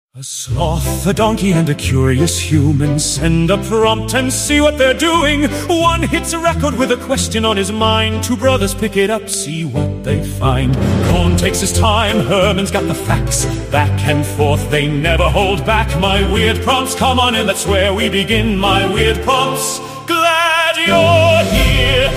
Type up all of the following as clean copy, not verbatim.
A sloth, a donkey, and a curious human send a prompt and see what they're doing. One hits a record with a question on his mind. Two brothers pick it up, see what they find. Cohn takes his time, Herman's got the facts. Back and forth, they never hold back. My weird prompts, come on in, that's where we begin. My weird prompts, glad you're here.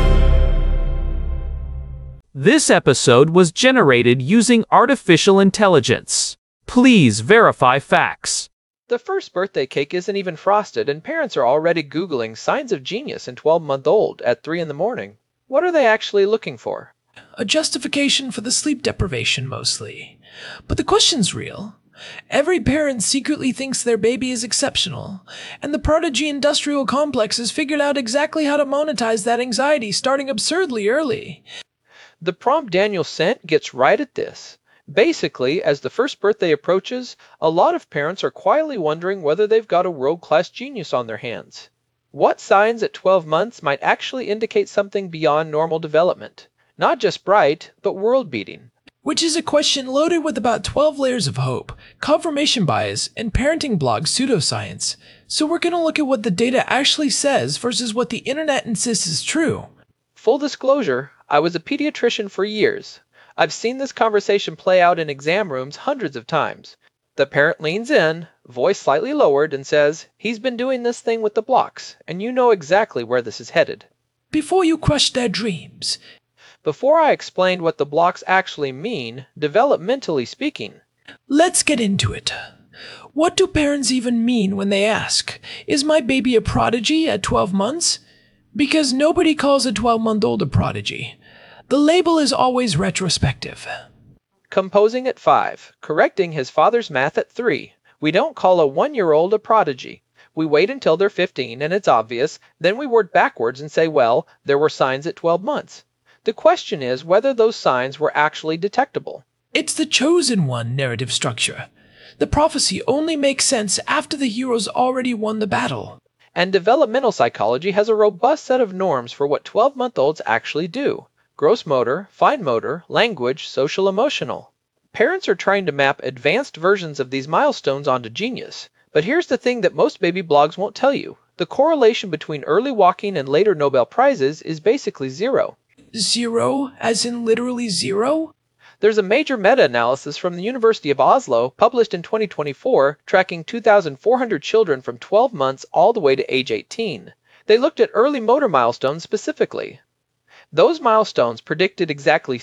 This episode was generated using artificial intelligence. Please verify facts. The first birthday cake isn't even frosted, and parents are already Googling signs of genius in 12-month-old at 3 in the morning. What are they actually looking for? A justification for the sleep deprivation, mostly. But the question's real. Every parent secretly thinks their baby is exceptional, and the prodigy industrial complex has figured out exactly how to monetize that anxiety starting absurdly early. The prompt Daniel sent gets right at this. Basically, as the first birthday approaches, a lot of parents are quietly wondering whether they've got a world-class genius on their hands. What signs at 12 months might actually indicate something beyond normal development? Not just bright, but world-beating. Which is a question loaded with about 12 layers of hope, confirmation bias, and parenting blog pseudoscience. So we're going to look at what the data actually says versus what the internet insists is true. Full disclosure, I was a pediatrician for years. I've seen this conversation play out in exam rooms hundreds of times. The parent leans in, voice slightly lowered, and says, "He's been doing this thing with the blocks, and you know exactly where this is headed." Before you crush their dreams. Before I explained what the blocks actually mean, developmentally speaking. Let's get into it. What do parents even mean when they ask, "Is my baby a prodigy at 12 months?" Because nobody calls a 12-month-old a prodigy. The label is always retrospective. Composing at 5, correcting his father's math at 3. We don't call a 1-year-old a prodigy. We wait until they're 15 and it's obvious, then we work backwards and say, well, there were signs at 12 months. The question is whether those signs were actually detectable. It's the chosen one narrative structure. The prophecy only makes sense after the hero's already won the battle. And developmental psychology has a robust set of norms for what 12-month-olds actually do. Gross motor, fine motor, language, social emotional. Parents are trying to map advanced versions of these milestones onto genius. But here's the thing that most baby blogs won't tell you. The correlation between early walking and later Nobel Prizes is basically zero. Zero? As in literally zero? There's a major meta-analysis from the University of Oslo published in 2024 tracking 2,400 children from 12 months all the way to age 18. They looked at early motor milestones specifically. Those milestones predicted exactly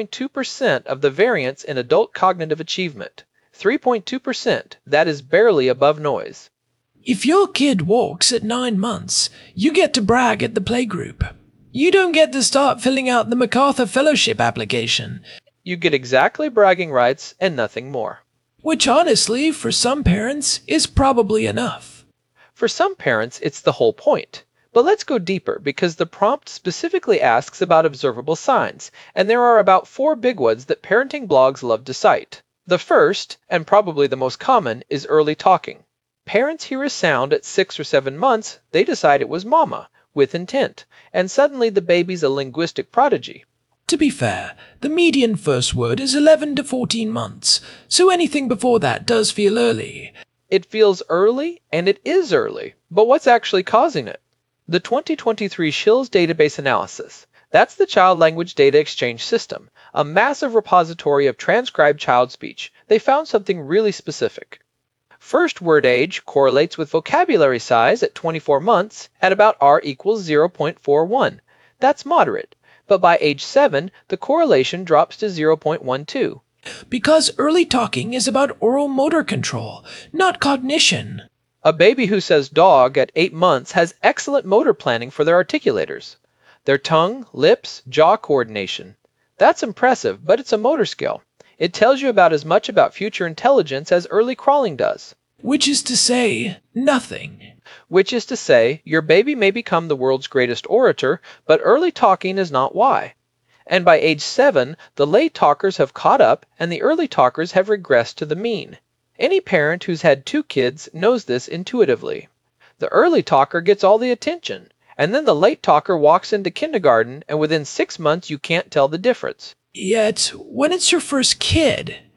3.2% of the variance in adult cognitive achievement. 3.2%, that is barely above noise. If your kid walks at 9 months, you get to brag at the playgroup. You don't get to start filling out the MacArthur Fellowship application. You get exactly bragging rights and nothing more. Which honestly, for some parents, is probably enough. For some parents, it's the whole point. But let's go deeper, because the prompt specifically asks about observable signs, and there are about 4 big ones that parenting blogs love to cite. The first, and probably the most common, is early talking. Parents hear a sound at 6 or 7 months, they decide it was mama, with intent, and suddenly the baby's a linguistic prodigy. To be fair, the median first word is 11 to 14 months, so anything before that does feel early. It feels early, and it is early, but what's actually causing it? The 2023 SCHILLS database analysis. That's the Child Language Data Exchange System, a massive repository of transcribed child speech. They found something really specific. First word age correlates with vocabulary size at 24 months at about R equals 0.41. That's moderate, but by age 7, the correlation drops to 0.12. Because early talking is about oral motor control, not cognition. A baby who says dog at 8 months has excellent motor planning for their articulators. Their tongue, lips, jaw coordination. That's impressive, but it's a motor skill. It tells you about as much about future intelligence as early crawling does. Which is to say, nothing. Which is to say, your baby may become the world's greatest orator, but early talking is not why. And by age 7, the late talkers have caught up and the early talkers have regressed to the mean. Any parent who's had 2 kids knows this intuitively. The early talker gets all the attention, and then the late talker walks into kindergarten, and within 6 months you can't tell the difference. Yet, when it's your first kid,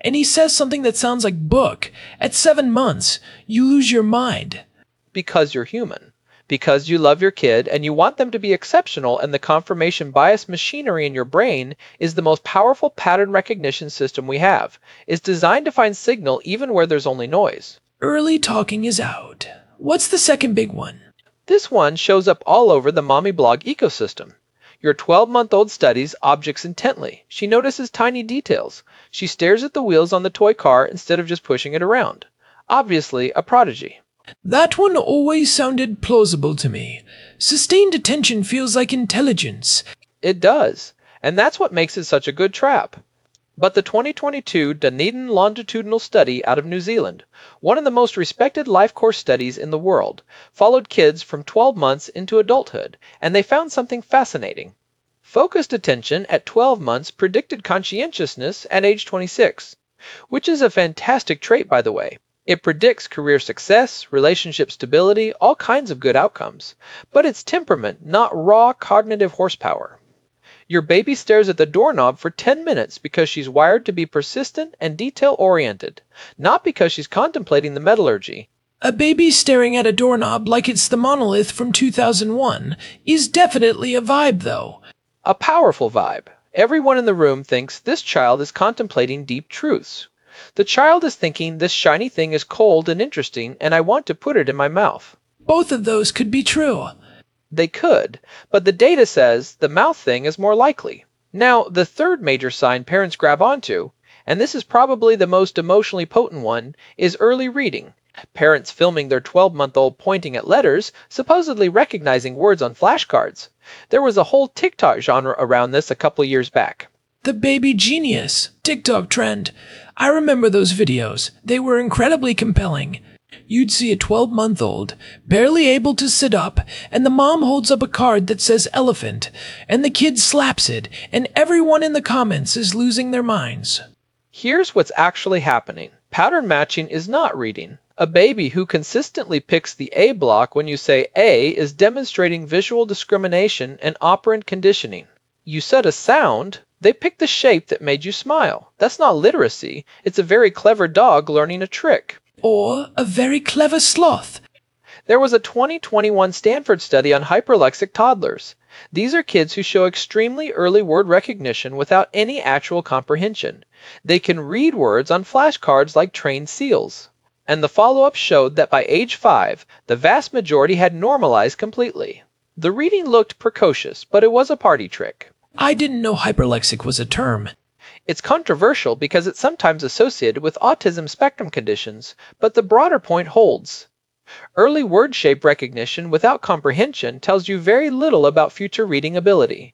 and he says something that sounds like book. At 7 months, you lose your mind. Because you're human. Because you love your kid and you want them to be exceptional, and the confirmation bias machinery in your brain is the most powerful pattern recognition system we have. It's designed to find signal even where there's only noise. Early talking is out. What's the second big one? This one shows up all over the mommy blog ecosystem. Your 12-month-old studies objects intently. She notices tiny details. She stares at the wheels on the toy car instead of just pushing it around. Obviously, a prodigy. That one always sounded plausible to me. Sustained attention feels like intelligence. It does, and that's what makes it such a good trap. But the 2022 Dunedin longitudinal study out of New Zealand, one of the most respected life course studies in the world, followed kids from 12 months into adulthood, and they found something fascinating. Focused attention at 12 months predicted conscientiousness at age 26, which is a fantastic trait, by the way. It predicts career success, relationship stability, all kinds of good outcomes. But it's temperament, not raw cognitive horsepower. Your baby stares at the doorknob for 10 minutes because she's wired to be persistent and detail-oriented, not because she's contemplating the metallurgy. A baby staring at a doorknob like it's the monolith from 2001 is definitely a vibe, though. A powerful vibe. Everyone in the room thinks this child is contemplating deep truths. The child is thinking this shiny thing is cold and interesting, and I want to put it in my mouth. Both of those could be true. They could, but the data says the mouth thing is more likely. Now, the third major sign parents grab onto, and this is probably the most emotionally potent one, is early reading. Parents filming their 12-month-old pointing at letters, supposedly recognizing words on flashcards. There was a whole TikTok genre around this a couple years back. The baby genius TikTok trend. I remember those videos. They were incredibly compelling. You'd see a 12-month-old, barely able to sit up, and the mom holds up a card that says elephant, and the kid slaps it, and everyone in the comments is losing their minds. Here's what's actually happening. Pattern matching is not reading. A baby who consistently picks the A block when you say A is demonstrating visual discrimination and operant conditioning. You said a sound, they pick the shape that made you smile. That's not literacy. It's a very clever dog learning a trick. Or a very clever sloth. There was a 2021 Stanford study on hyperlexic toddlers. These are kids who show extremely early word recognition without any actual comprehension. They can read words on flashcards like trained seals. And the follow-up showed that by age 5, the vast majority had normalized completely. The reading looked precocious, but it was a party trick. I didn't know hyperlexic was a term. It's controversial because it's sometimes associated with autism spectrum conditions, but the broader point holds. Early word shape recognition without comprehension tells you very little about future reading ability.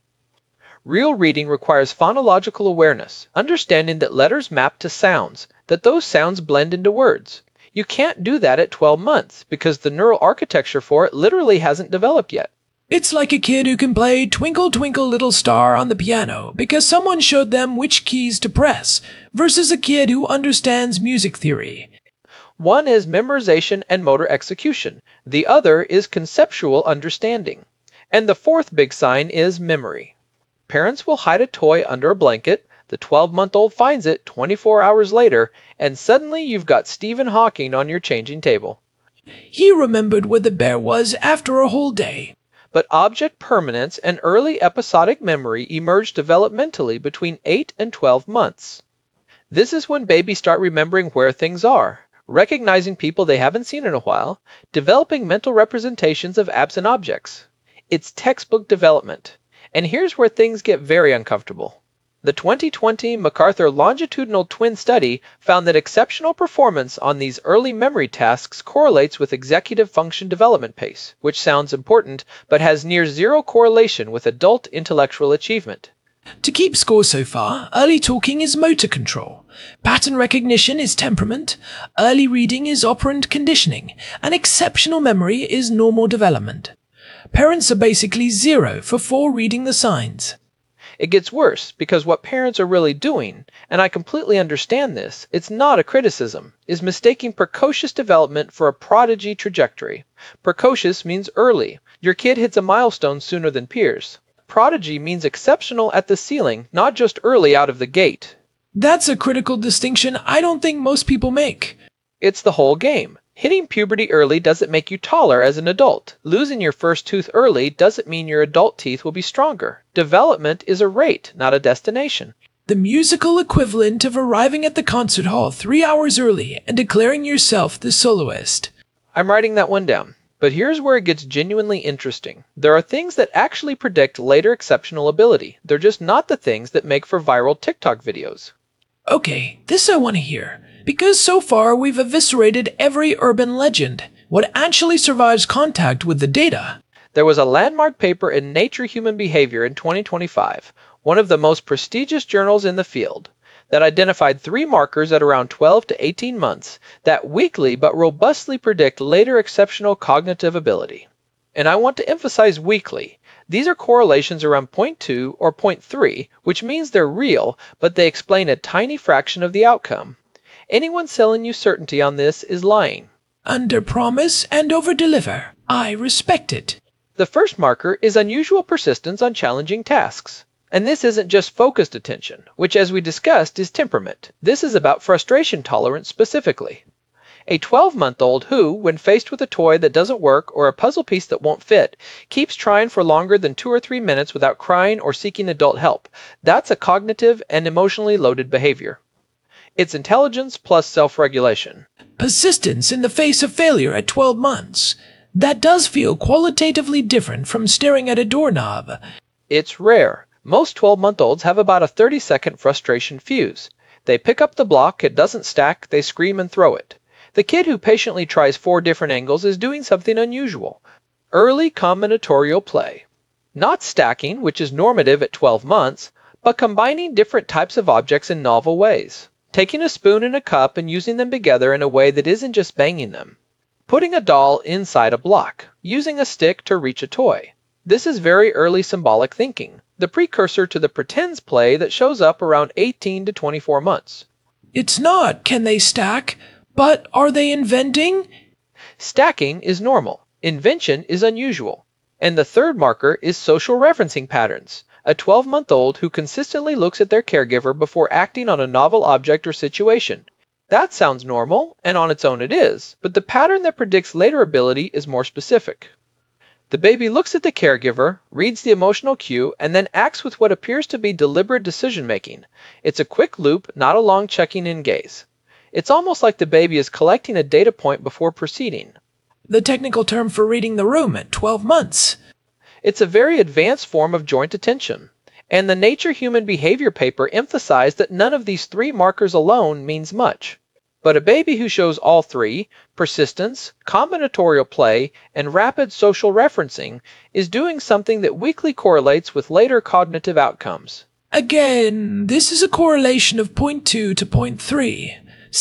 Real reading requires phonological awareness, understanding that letters map to sounds, that those sounds blend into words. You can't do that at 12 months because the neural architecture for it literally hasn't developed yet. It's like a kid who can play Twinkle Twinkle Little Star on the piano because someone showed them which keys to press, versus a kid who understands music theory. One is memorization and motor execution. The other is conceptual understanding. And the fourth big sign is memory. Parents will hide a toy under a blanket, the 12-month-old finds it 24 hours later, and suddenly you've got Stephen Hawking on your changing table. He remembered where the bear was after a whole day. But object permanence and early episodic memory emerge developmentally between 8 and 12 months. This is when babies start remembering where things are, recognizing people they haven't seen in a while, developing mental representations of absent objects. It's textbook development. And here's where things get very uncomfortable. The 2020 MacArthur Longitudinal Twin Study found that exceptional performance on these early memory tasks correlates with executive function development pace, which sounds important, but has near zero correlation with adult intellectual achievement. To keep score so far, early talking is motor control, pattern recognition is temperament, early reading is operant conditioning, and exceptional memory is normal development. Parents are basically 0 for 4 reading the signs. It gets worse because what parents are really doing, and I completely understand this, it's not a criticism, is mistaking precocious development for a prodigy trajectory. Precocious means early. Your kid hits a milestone sooner than peers. Prodigy means exceptional at the ceiling, not just early out of the gate. That's a critical distinction I don't think most people make. It's the whole game. Hitting puberty early doesn't make you taller as an adult. Losing your first tooth early doesn't mean your adult teeth will be stronger. Development is a rate, not a destination. The musical equivalent of arriving at the concert hall 3 hours early and declaring yourself the soloist. I'm writing that one down. But here's where it gets genuinely interesting. There are things that actually predict later exceptional ability. They're just not the things that make for viral TikTok videos. Okay, this I want to hear. Because so far we've eviscerated every urban legend. What actually survives contact with the data? There was a landmark paper in Nature Human Behavior in 2025, one of the most prestigious journals in the field, that identified 3 markers at around 12 to 18 months that weakly but robustly predict later exceptional cognitive ability. And I want to emphasize weakly. These are correlations around 0.2 or 0.3, which means they're real, but they explain a tiny fraction of the outcome. Anyone selling you certainty on this is lying. Under-promise and over-deliver. I respect it. The first marker is unusual persistence on challenging tasks. And this isn't just focused attention, which as we discussed is temperament. This is about frustration tolerance specifically. A 12-month-old who, when faced with a toy that doesn't work or a puzzle piece that won't fit, keeps trying for longer than 2 or 3 minutes without crying or seeking adult help, that's a cognitive and emotionally loaded behavior. It's intelligence plus self-regulation. Persistence in the face of failure at 12 months. That does feel qualitatively different from staring at a doorknob. It's rare. Most 12-month-olds have about a 30-second frustration fuse. They pick up the block, it doesn't stack, they scream and throw it. The kid who patiently tries 4 different angles is doing something unusual. Early combinatorial play. Not stacking, which is normative at 12 months, but combining different types of objects in novel ways. Taking a spoon and a cup and using them together in a way that isn't just banging them. Putting a doll inside a block. Using a stick to reach a toy. This is very early symbolic thinking, the precursor to the pretends play that shows up around 18 to 24 months. It's not, can they stack? But are they inventing? Stacking is normal. Invention is unusual. And the third marker is social referencing patterns. A 12-month-old who consistently looks at their caregiver before acting on a novel object or situation. That sounds normal, and on its own it is, but the pattern that predicts later ability is more specific. The baby looks at the caregiver, reads the emotional cue, and then acts with what appears to be deliberate decision-making. It's a quick loop, not a long checking-in gaze. It's almost like the baby is collecting a data point before proceeding. The technical term for reading the room at 12 months. It's a very advanced form of joint attention. And the Nature Human Behavior paper emphasized that none of these 3 markers alone means much. But a baby who shows all 3, persistence, combinatorial play, and rapid social referencing, is doing something that weakly correlates with later cognitive outcomes. Again, this is a correlation of 0.2 to 0.3.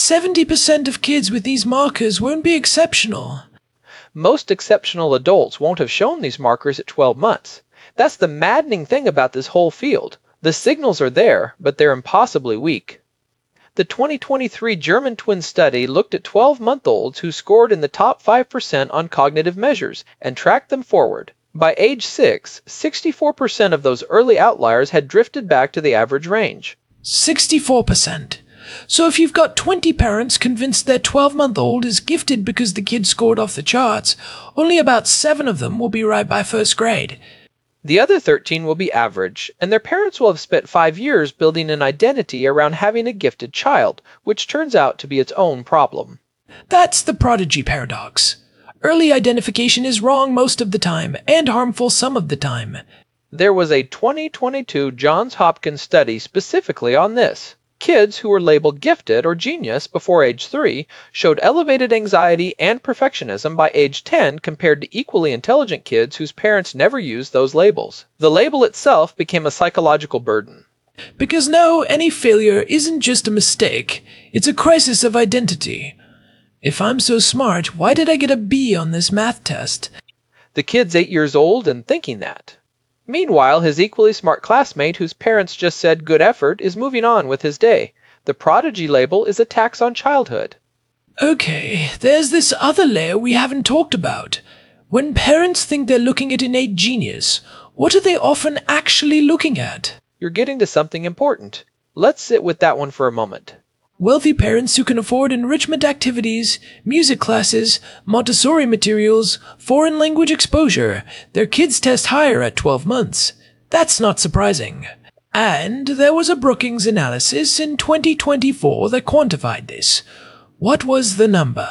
70% of kids with these markers won't be exceptional. Most exceptional adults won't have shown these markers at 12 months. That's the maddening thing about this whole field. The signals are there, but they're impossibly weak. The 2023 German twin study looked at 12-month-olds who scored in the top 5% on cognitive measures and tracked them forward. By age 6, 64% of those early outliers had drifted back to the average range. 64%. So if you've got 20 parents convinced their 12-month-old is gifted because the kid scored off the charts, only about 7 of them will be right by first grade. The other 13 will be average, and their parents will have spent 5 years building an identity around having a gifted child, which turns out to be its own problem. That's the prodigy paradox. Early identification is wrong most of the time, and harmful some of the time. There was a 2022 Johns Hopkins study specifically on this. Kids who were labeled gifted or genius before age 3 showed elevated anxiety and perfectionism by age 10 compared to equally intelligent kids whose parents never used those labels. The label itself became a psychological burden. Because no, any failure isn't just a mistake, it's a crisis of identity. If I'm so smart, why did I get a B on this math test? The kid's 8 years old and thinking that. Meanwhile, his equally smart classmate whose parents just said good effort is moving on with his day. The prodigy label is a tax on childhood. Okay, there's this other layer we haven't talked about. When parents think they're looking at innate genius, what are they often actually looking at? You're getting to something important. Let's sit with that one for a moment. Wealthy parents who can afford enrichment activities, music classes, Montessori materials, foreign language exposure, their kids test higher at 12 months. That's not surprising. And there was a Brookings analysis in 2024 that quantified this. What was the number?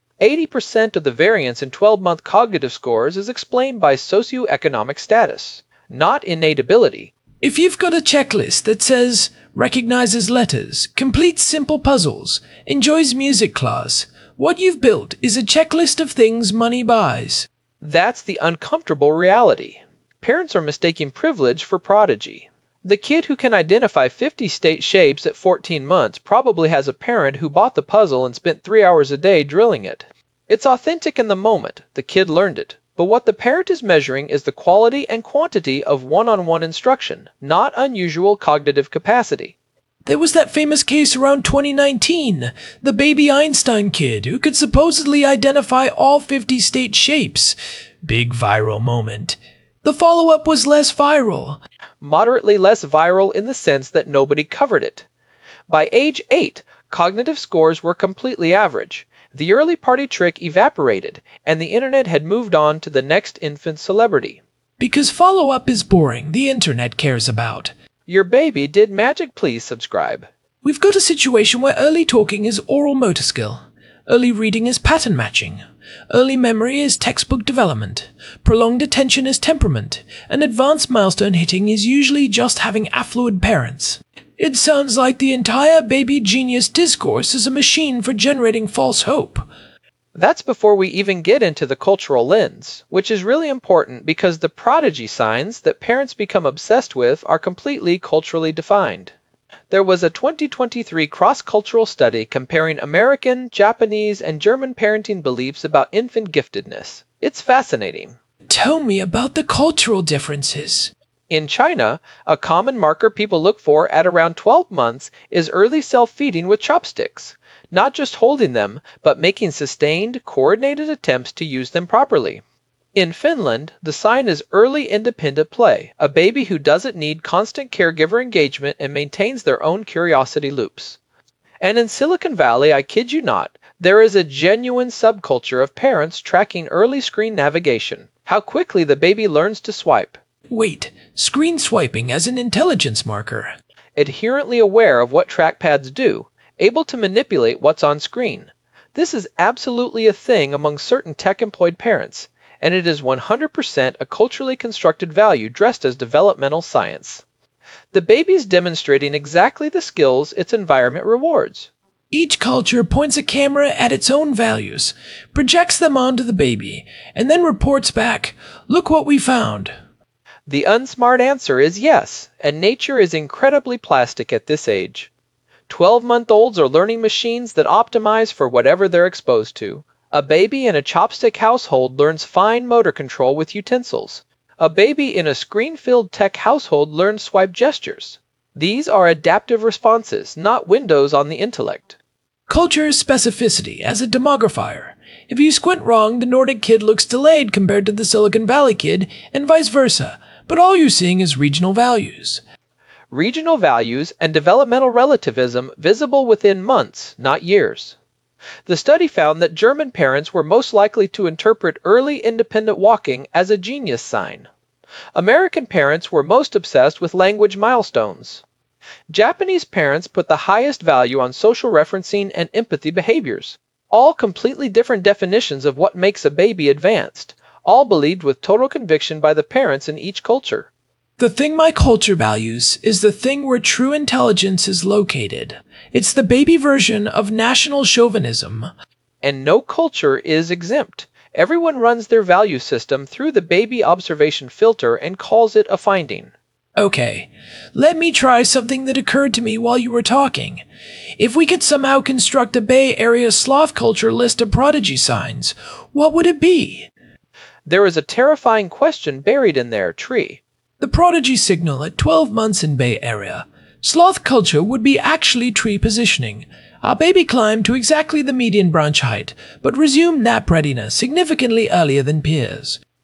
80% of the variance in 12-month cognitive scores is explained by socioeconomic status, not innate ability. If you've got a checklist that says recognizes letters, completes simple puzzles, enjoys music class, what you've built is a checklist of things money buys. That's the uncomfortable reality. Parents are mistaking privilege for prodigy. The kid who can identify 50 state shapes at 14 months probably has a parent who bought the puzzle and spent 3 hours a day drilling it. It's authentic in the moment. The kid learned it. But what the parent is measuring is the quality and quantity of one-on-one instruction, not unusual cognitive capacity. There was that famous case around 2019, the baby Einstein kid who could supposedly identify all 50 state shapes. Big viral moment. The follow-up was less viral. Moderately less viral in the sense that nobody covered it. By age 8, cognitive scores were completely average. The early party trick evaporated, and the internet had moved on to the next infant celebrity. Because follow-up is boring, the internet cares about. Your baby did magic, please subscribe. We've got a situation where early talking is oral motor skill. Early reading is pattern matching. Early memory is textbook development. Prolonged attention is temperament. And advanced milestone hitting is usually just having affluent parents. It sounds like the entire baby genius discourse is a machine for generating false hope. That's before we even get into the cultural lens, which is really important because the prodigy signs that parents become obsessed with are completely culturally defined. There was a 2023 cross-cultural study comparing American, Japanese, and German parenting beliefs about infant giftedness. It's fascinating. Tell me about the cultural differences. In China, a common marker people look for at around 12 months is early self-feeding with chopsticks. Not just holding them, but making sustained, coordinated attempts to use them properly. In Finland, the sign is early independent play, a baby who doesn't need constant caregiver engagement and maintains their own curiosity loops. And in Silicon Valley, I kid you not, there is a genuine subculture of parents tracking early screen navigation, how quickly the baby learns to swipe. Wait, screen swiping as an intelligence marker. Adherently aware of what trackpads do, able to manipulate what's on screen. This is absolutely a thing among certain tech-employed parents, and it is 100% a culturally constructed value dressed as developmental science. The baby's demonstrating exactly the skills its environment rewards. Each culture points a camera at its own values, projects them onto the baby, and then reports back, "Look what we found." The unsmart answer is yes, and nature is incredibly plastic at this age. 12-month-olds are learning machines that optimize for whatever they're exposed to. A baby in a chopstick household learns fine motor control with utensils. A baby in a screen-filled tech household learns swipe gestures. These are adaptive responses, not windows on the intellect. Culture is specificity as a demographier. If you squint wrong, the Nordic kid looks delayed compared to the Silicon Valley kid, and vice versa. But all you're seeing is regional values. Regional values and developmental relativism visible within months, not years. The study found that German parents were most likely to interpret early independent walking as a genius sign. American parents were most obsessed with language milestones. Japanese parents put the highest value on social referencing and empathy behaviors. All completely different definitions of what makes a baby advanced, all believed with total conviction by the parents in each culture. The thing my culture values is the thing where true intelligence is located. It's the baby version of national chauvinism. And no culture is exempt. Everyone runs their value system through the baby observation filter and calls it a finding. Okay, let me try something that occurred to me while you were talking. If we could somehow construct a Bay Area sloth culture list of prodigy signs, what would it be? There is a terrifying question buried in there, Tree. The prodigy signal at 12 months in Bay Area. Sloth culture would be actually tree positioning. Our baby climbed to exactly the median branch height, but resumed nap readiness significantly earlier than peers.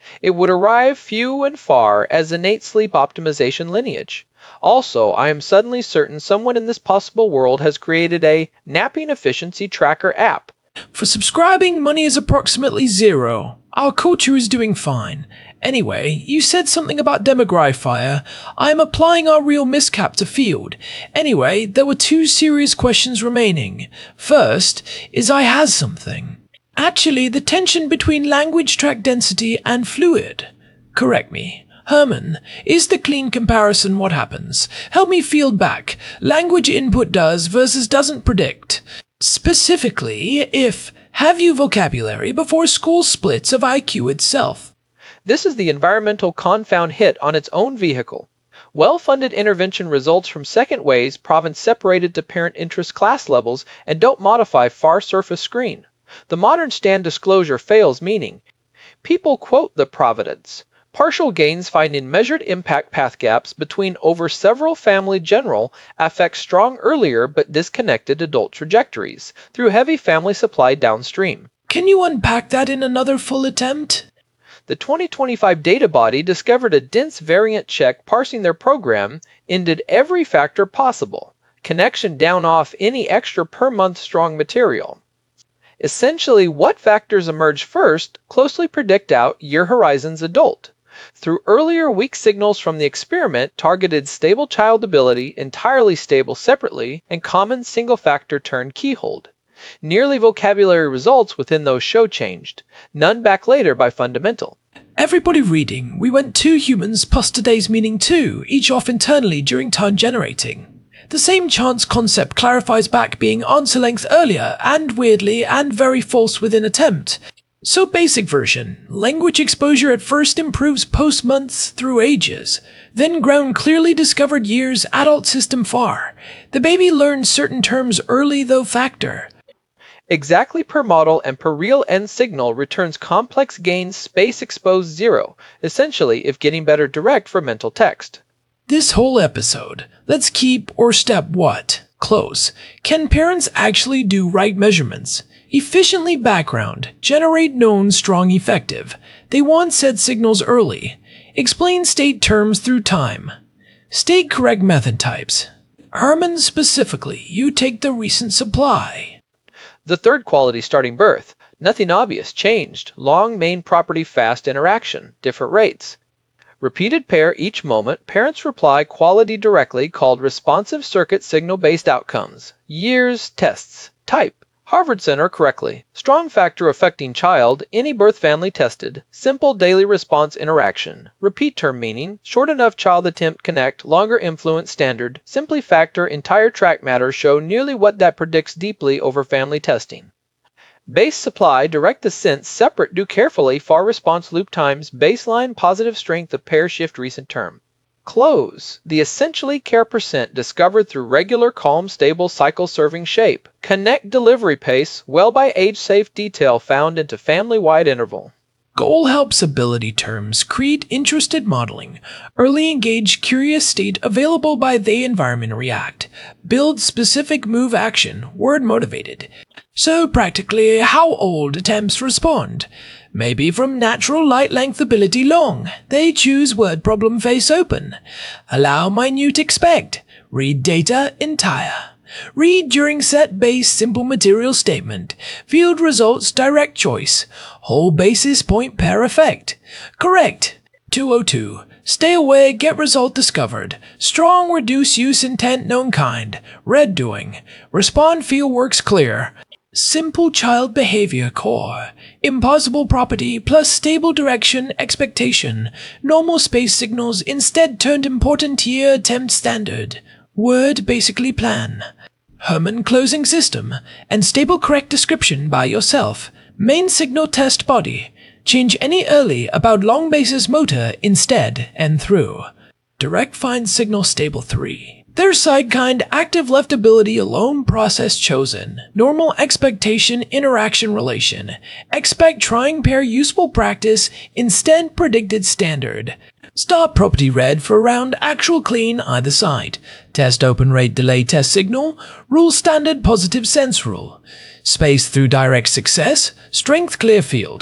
It would arrive few and far as innate sleep optimization lineage. Also, I am suddenly certain someone in this possible world has created a napping efficiency tracker app. For subscribing, money is approximately 0. Our culture is doing fine. Anyway, you said something about demographier. I am applying our real miscap to field. Anyway, there were 2 serious questions remaining. First, is I has something. Actually, the tension between language track density and fluid. Correct me. Herman, is the clean comparison what happens? Help me field back. Language input does versus doesn't predict. Specifically, if have you vocabulary before school splits of IQ itself? This is the environmental confound hit on its own vehicle. Well-funded intervention results from second ways province separated to parent interest class levels and don't modify far surface screen. The modern stand disclosure fails, meaning people quote the providence. Partial gains finding measured impact path gaps between over several family general affect strong earlier but disconnected adult trajectories through heavy family supply downstream. Can you unpack that in another full attempt? The 2025 data body discovered a dense variant check parsing their program ended every factor possible. Connection down off any extra per month strong material. Essentially, what factors emerge first closely predict out year horizons adult. Through earlier weak signals from the experiment targeted stable child ability, entirely stable separately, and common single-factor turn keyhold. Nearly vocabulary results within those show changed, none back later by fundamental. Everybody reading, we went 2 humans plus today's meaning 2, each off internally during turn generating. The same chance concept clarifies back being answer length earlier, and weirdly, and very false within attempt. So basic version, language exposure at first improves post-months through ages, then ground clearly discovered years adult system far. The baby learns certain terms early though factor. Exactly per model and per real end signal returns complex gains space exposed 0, essentially if getting better direct for mental text. This whole episode, let's keep or step what? Close. Can parents actually do right measurements? Efficiently background, generate known strong effective. They want said signals early. Explain state terms through time. State correct method types. Herman specifically, you take the recent supply. The third quality starting birth. Nothing obvious changed. Long main property fast interaction. Different rates. Repeated pair each moment. Parents reply quality directly called responsive circuit signal based outcomes. Years tests. Type. Harvard Center correctly. Strong factor affecting child, any birth family tested. Simple daily response interaction. Repeat term meaning, short enough child attempt connect, longer influence standard. Simply factor entire track matter show nearly what that predicts deeply over family testing. Base supply, direct ascent, separate, do carefully, far response loop times, baseline positive strength of pair shift recent term. Close, the essentially care percent discovered through regular calm stable cycle serving shape. Connect delivery pace, well by age safe detail found into family-wide interval. Goal helps ability terms, create interested modeling, early engage curious state available by the environment react, build specific move action, word motivated. So practically, how old attempts respond? Maybe from natural light length ability long. They choose word problem face open. Allow minute expect. Read data entire. Read during set base simple material statement. Field results direct choice. Whole basis point pair effect. Correct. 202. Stay away, get result discovered. Strong reduce use intent known kind. Red doing. Respond feel works clear. Simple child behavior core. Impossible property plus stable direction expectation. Normal space signals instead turned important year attempt standard. Word basically plan. Herman closing system. And stable correct description by yourself. Main signal test body. Change any early about long basis motor instead and through. Direct find signal stable 3. Their side kind active left ability alone process chosen. Normal expectation interaction relation. Expect trying pair useful practice instead predicted standard. Start property red for round actual clean either side. Test open rate delay test signal. Rule standard positive sense rule. Space through direct success. Strength clear field.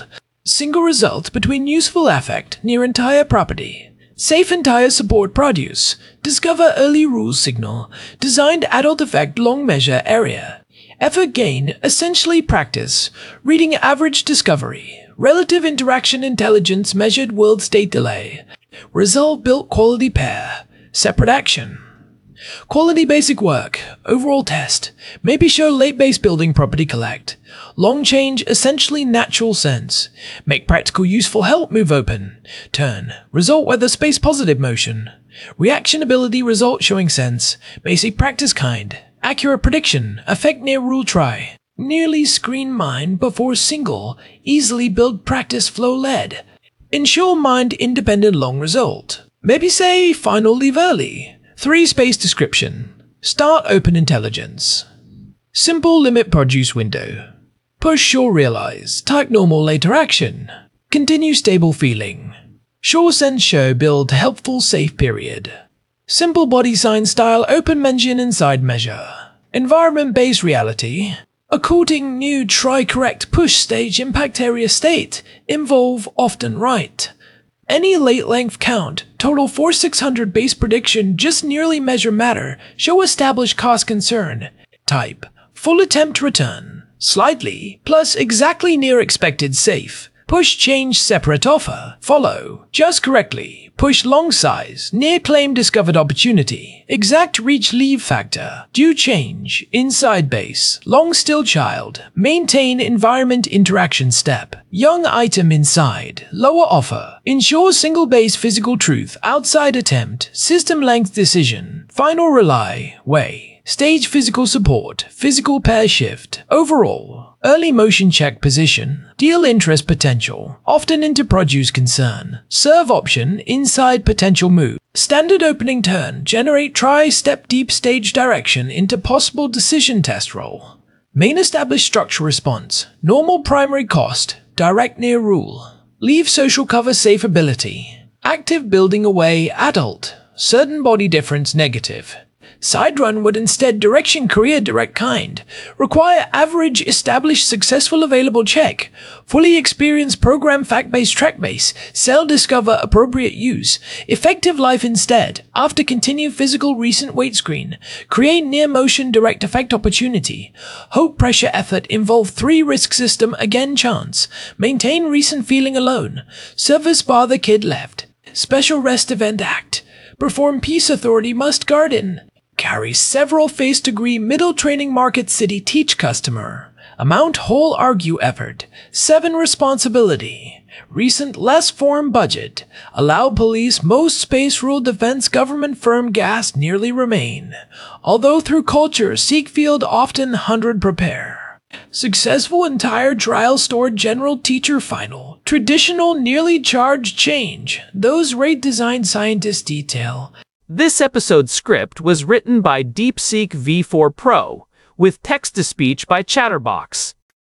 Single result between useful affect near entire property. Safe entire support produce. Discover early rules signal. Designed adult effect long measure area. Effort gain essentially practice. Reading average discovery. Relative interaction intelligence measured world state delay. Result built quality pair. Separate action. Quality basic work. Overall test. Maybe show late base building property collect. Long change essentially natural sense. Make practical useful help move open. Turn. Result weather space positive motion. Reaction ability result showing sense. Basic practice kind. Accurate prediction. Effect near rule try. Nearly screen mind before single. Easily build practice flow led. Ensure mind independent long result. Maybe say final leave early. 3 space description. Start open intelligence. Simple limit produce window. Push sure realize. Type normal later action. Continue stable feeling. Sure sense show build helpful safe period. Simple body sign style open mention inside measure. Environment based reality. According new try correct push stage impact area state. Involve often right. Any late length count, total 4600 base prediction just nearly measure matter, show established cost concern. Type, full attempt return, slightly, plus exactly near expected safe. Push change separate offer, follow, just correctly, push long size, near claim discovered opportunity, exact reach leave factor, due change, inside base, long still child, maintain environment interaction step, young item inside, lower offer, ensure single base physical truth, outside attempt, system length decision, final rely, way, stage physical support, physical pair shift, overall, early motion check position, deal interest potential, often into produce concern, serve option, inside potential move, standard opening turn, generate try step deep stage direction into possible decision test roll, main established structure response, normal primary cost, direct near rule, leave social cover safe ability, active building away adult, certain body difference negative. Side run would instead direction career direct kind. Require average established successful available check. Fully experienced program fact-based track-base. Cell discover appropriate use. Effective life instead. After continue physical recent weight screen. Create near motion direct effect opportunity. Hope pressure effort involve 3 risk system again chance. Maintain recent feeling alone. Service bar the kid left. Special rest event act. Perform peace authority must garden. Carry several face degree middle training market city teach customer. Amount whole argue effort. 7 responsibility. Recent less form budget. Allow police most space rule defense government firm gas nearly remain. Although through culture seek field often 100 prepare. Successful entire trial stored general teacher final. Traditional nearly charged change. Those rate design scientist detail. This episode's script was written by DeepSeek V4 Pro, with text-to-speech by Chatterbox.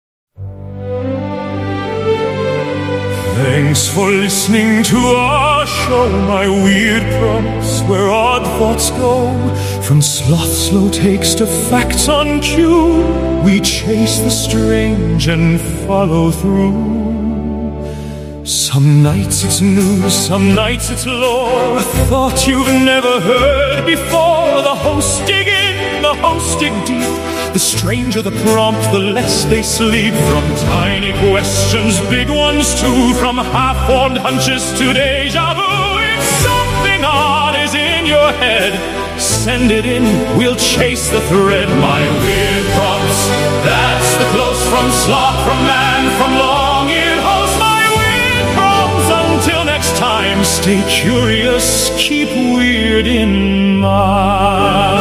Thanks for listening to our show, my weird prompts, where odd thoughts go. From sloth slow takes to facts on cue, we chase the strange and follow through. Some nights it's news, some nights it's lore, a thought you've never heard before. The hosts dig in, the hosts dig deep. The stranger the prompt, the less they sleep. From tiny questions, big ones too. From half-formed hunches to deja vu. If something odd is in your head, send it in, we'll chase the thread. My weird prompts, that's the close from sloth, from man, from long-eared host. Until next time, stay curious, keep weird in mind.